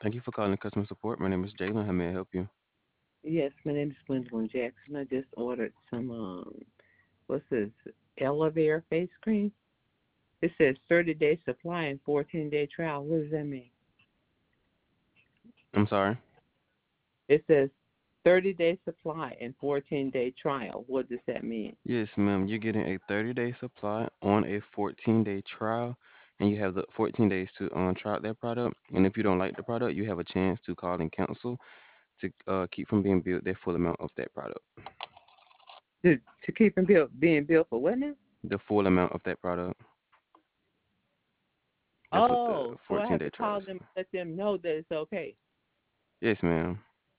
Thank you for calling customer support. My name is Jalen. How may I help you? Yes, my name is Gwendolyn Jackson. I just ordered some, what's this, Elevare face cream. It says 30-day supply and 14-day trial. What does that mean? I'm sorry. It says 30-day supply and 14-day trial. What does that mean? Yes, ma'am. You're getting a 30-day supply on a 14-day trial, and you have the 14 days to try out that product. And if you don't like the product, you have a chance to call and cancel to keep from being billed the full amount of that product. To keep them being built for what now? The full amount of that product. That's what the Oh, so I have 14-day to trial call is them and for. let them know that it's okay. Yes, ma'am.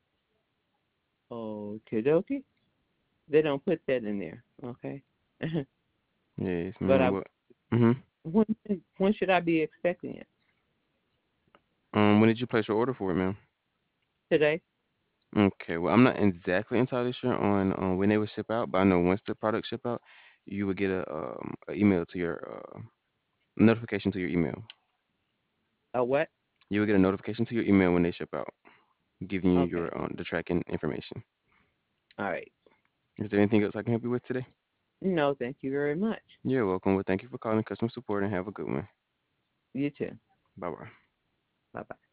Okay, dokie. They don't put that in there. Okay. Yes, but ma'am. What? Mhm. when when should I be expecting it? When did you place your order for it, ma'am? Today? Okay, well, I'm not exactly entirely sure on when they will ship out, but I know once the product ship out, you will get a email to your notification to your email. A what? You will get a notification to your email when they ship out, giving you Okay. your the tracking information. All right. Is there anything else I can help you with today? No, thank you very much. You're welcome. Well, thank you for calling customer support and have a good one. You too. Bye bye. Bye bye.